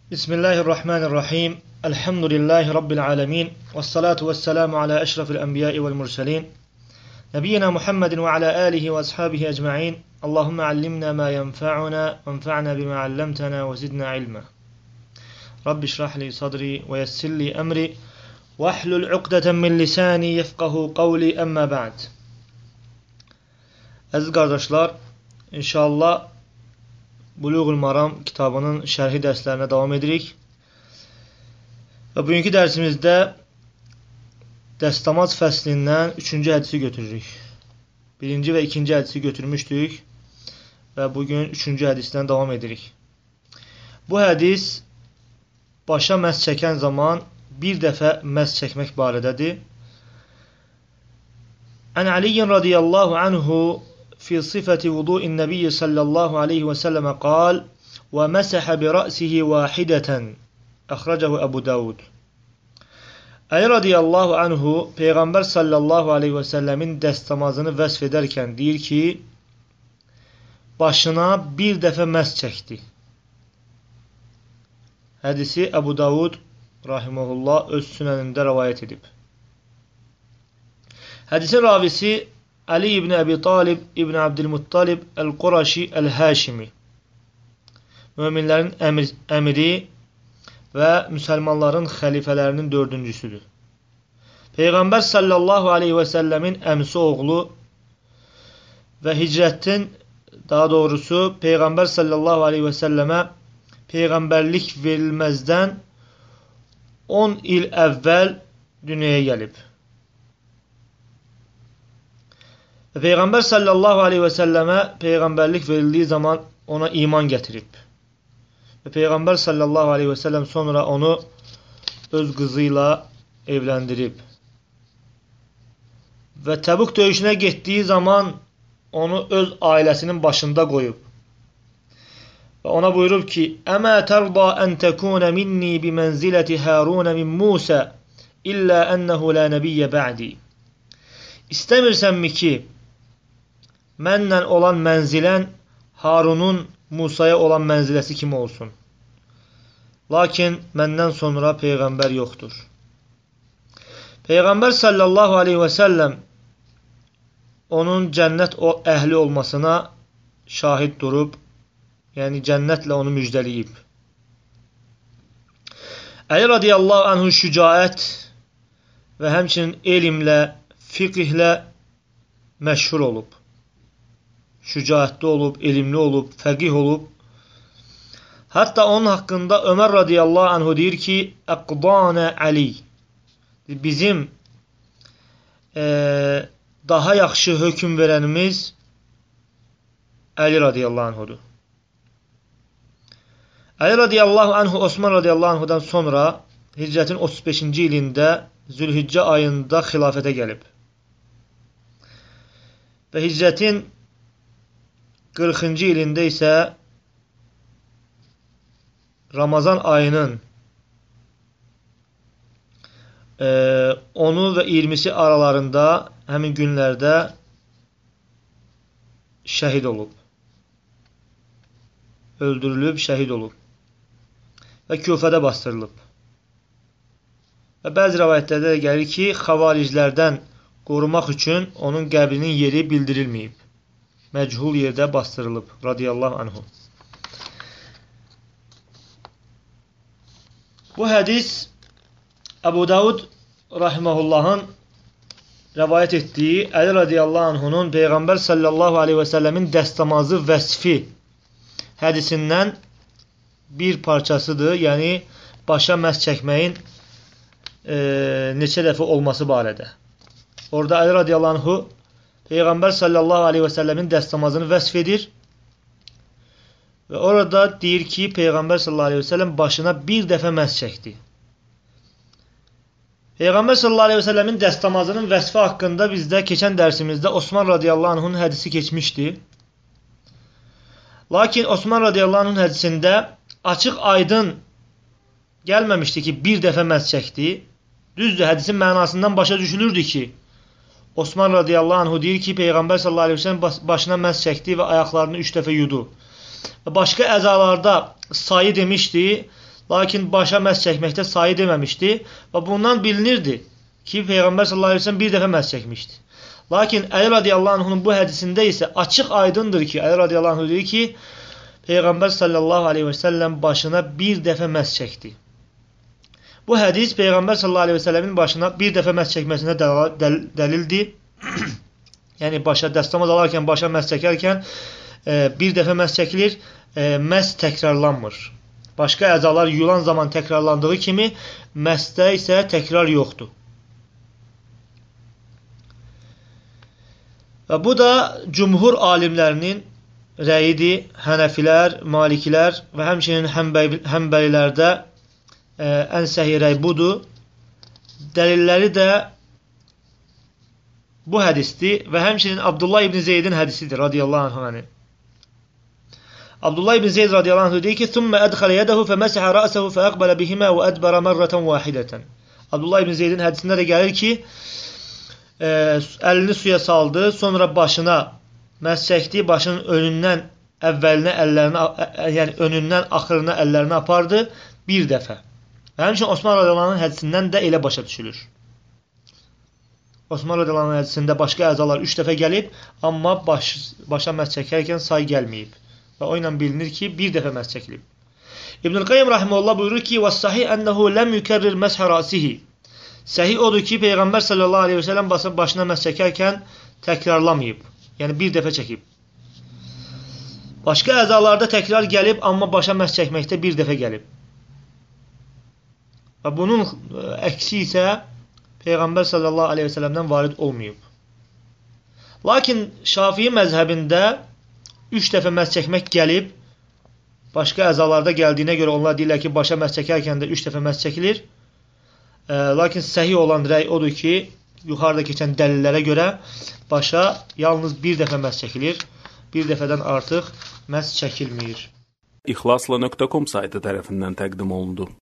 Bismillahirrahmanirrahim. Elhamdülillahi Rabbil alemin. Vessalatu vesselamu ala eşrafil enbiyai vel murselin. Nebiyyina Muhammedin ve ala alihi ve ashabihi ecma'in. Allahümme allimna ma yenfa'una ve enfa'na bima allamtana ve zidna ilma. Rabbi şrahli sadri ve yessirli emri ve ahlul uqdeten min lisani yefqahu qavli emma ba'd. Əziz qardaşlar, inşallah Buluğul Maram kitabının şərhi dərslərinə davam edirik. Və bugünkü dərsimizdə dəstəmaz fəslindən 3-cü hədisi götürürük. 1-ci və 2-ci hədisi götürmüşdük və bugün 3-cü hədisdən davam edirik. Bu hədis başa məs çəkən zaman bir dəfə məs çəkmək barədədir. Ən Aliyyin radiyallahu anhu في صفة وضوء النبي صلى الله عليه وسلم قال ومسح برأسه واحدة أخرجه أبو داود. Ali radiyallahu anhu Peyğəmbər sallallahu aleyhi və səlləmin dəstəmazını vəsf edərkən deyir ki, başına bir dəfə məs çəkdi. Hədisi Əbu Davud rahimehullah öz sünənində rəvayət edib. Hədisin ravisi Ali ibn Abi Talib ibn Abdülmuttalib el-Quraşi el-Həşimi, möminlərin əmiri və müsəlmanların xəlifələrinin dördüncüsüdür. Peyğəmbər sallallahu aleyhi və səlləmin əmsi oğlu və hicrətin, daha doğrusu Peyğəmbər sallallahu aleyhi və səlləmə Peyğəmbərlik verilməzdən 10 il əvvəl dünyaya gəlib. Peyğəmbər sallallahu aleyhi və səlləmə Peyğəmbərlik verildiyi zaman ona iman gətirib. Və Peyğəmbər sallallahu aleyhi və səlləm sonra onu öz qızı ilə evləndirib. Və Təbuk döyüşünə getdiyi zaman onu öz ailəsinin başında qoyub. Və ona buyurub ki, Əmə tərda ən təkunə minni bimənziləti Hərunə min Musə illə ənəhu lə nəbiyyə bə'di. İstəmirsənmi ki, mənlə olan mənzilən Harunun Musaya olan mənziləsi kimi olsun. Lakin məndən sonra Peyğəmbər yoxdur. Peyğəmbər sallallahu aleyhi və səlləm onun cənnət əhli olmasına şahid durub, yəni cənnətlə onu müjdəliyib. Əli radiyallahu anhu şücaət və həmçinin elmlə, fiqhlə məşhur olub. Şücaətli olub, elmli olub, fəqih olub. Hətta onun haqqında Ömər radiyallahu anhu deyir ki, Əqdanə Ali, bizim daha yaxşı hökm verənimiz Əli radiyallahu anhudur. Əli radiyallahu anhu Osman radiyallahu anhudan sonra hicrətin 35-ci ilində Zülhiccə ayında xilafətə gəlib. Və hicrətin 40-cı ilində isə Ramazan ayının 10-u və 20-si aralarında həmin günlərdə şəhid olub. Öldürülüb, şəhid olub. Və Küfədə bastırılıb. Və bəzi rəvayətlərdə də gəlir ki, xavariclərdən qorumaq üçün onun qəbrinin yeri bildirilməyib. Məchul yerdə bastırılıb, radiyallahu anhu. Bu hədis Əbu Davud rahiməhullahın rəvayət etdiyi Əli radiyallahu anhunun Peyğəmbər sallallahu aleyhi və səlləmin dəstəmazı vəsfi hədisindən bir parçasıdır. Yəni, başa məs çəkməyin neçə dəfə olması barədə. Orada Əli radiyallahu anhu Peyğəmbər sallallahu aleyhi və səlləmin dəstəmazını vəsf edir və orada deyir ki, Peyğəmbər sallallahu aleyhi və səlləm başına bir dəfə məs çəkdi. Peyğəmbər sallallahu aleyhi və səlləmin dəstəmazının vəsfi haqqında bizdə keçən dərsimizdə Osman radiyallahu anhunun hədisi keçmişdi. Lakin Osman radiyallahu anhunun hədisində açıq aydın gəlməmişdi ki, bir dəfə məs çəkdi. Düzdür, hədisin mənasından başa düşülürdü ki, Osman radiyallahu anhu deyir ki, Peyğəmbər sallallahu aleyhi ve sellem başına məs çəkdi və ayaqlarını 3 dəfə yudu. Və başqa əzalarda sayı demişdi, Lakin başa məs çəkməkdə sayı deməmişdi və bundan bilinirdi ki, Peyğəmbər sallallahu əleyhi və səlləm bir dəfə məs çəkmişdi. Lakin Əli radiyallahu anh'ın bu hədisində isə açıq aydındır ki, Əli radiyallahu anh deyir ki, Peyğəmbər sallallahu əleyhi və səlləm başına bir dəfə məs çəkdi. Bu hədis Peyğəmbər sallallahu əleyhi və səlləmin başına bir dəfə məs çəkməsinə dəlildir. Yəni başa dəstəmaz alarkən, başa məs çəkərkən bir dəfə məs çəkilir, məs təkrarlanmır. Başqa əzalar yulan zaman təkrarlandığı kimi, məsdə isə təkrar yoxdur. Və bu da cümhur alimlərinin rəyidir. Hənəfilər, Malikilər və həmçinin Həmbəlilərdə ən səhih rəy budur. Dəlilləri də bu hədisdir və həmçinin Abdullah ibn Zeydin hədisidir radiyallahu anh. Abdullah ibn Zeyd radiyallahu anh deyir ki, ثُمَّ أَدْخَلَ يَدَهُ فَمَسِحَ رَأْسَهُ فَأَقْبَلَ بِهِمَا وَأَدْبَرَ مَرَّةً وَاحِدَةً. Abdullah ibn Zeydin hədisində də gəlir ki, əlini suya saldı, sonra başına məs çəkdi, başının önündən əvvəlinə əllərini, yəni önündən axırına əllərini apardı bir dəfə. Və həmçinin Osman radiyallahu anh hədisindən də elə başa düşülür. Osman radiyallahu anh hədisində başqa əzalar 3 dəfə gəlib, amma başa məs çəkərkən say gəlməyib. Və o ilə bilinir ki, bir dəfə məs çəkilib. İbn-i Qayyim rahimehullah buyurur ki, وَالصَّحِي أَنَّهُ لَمْ يُكَرِّرْ مَسْحَ رَأْسِهِ. Səhih odur ki, Peyğəmbər sallallahu aleyhi və səlləm başına məs çəkərkən təkrarlamayıb. Yəni bir dəfə çəkib. Başqa əzalarda təkrar gəlib, amma başa məs çəkməkdə bir dəfə gəlib. Və bunun əksi isə Peyğəmbər sallallahu aleyhi və səlləmdən varid olmayıb. Lakin Şafii məzhəbində 3 dəfə məs çəkmək gəlib. Başqa əzalarda gəldiyinə görə onlar deyirlər ki, başa məs çəkərkən də 3 dəfə məs çəkilir. Lakin səhih olan rəy odur ki, yuxarıda keçən dəlillərə görə başa yalnız bir dəfə məs çəkilir. Bir dəfədən artıq məs çəkilmir. İxlasla.com saytı tərəfindən təqdim olundu.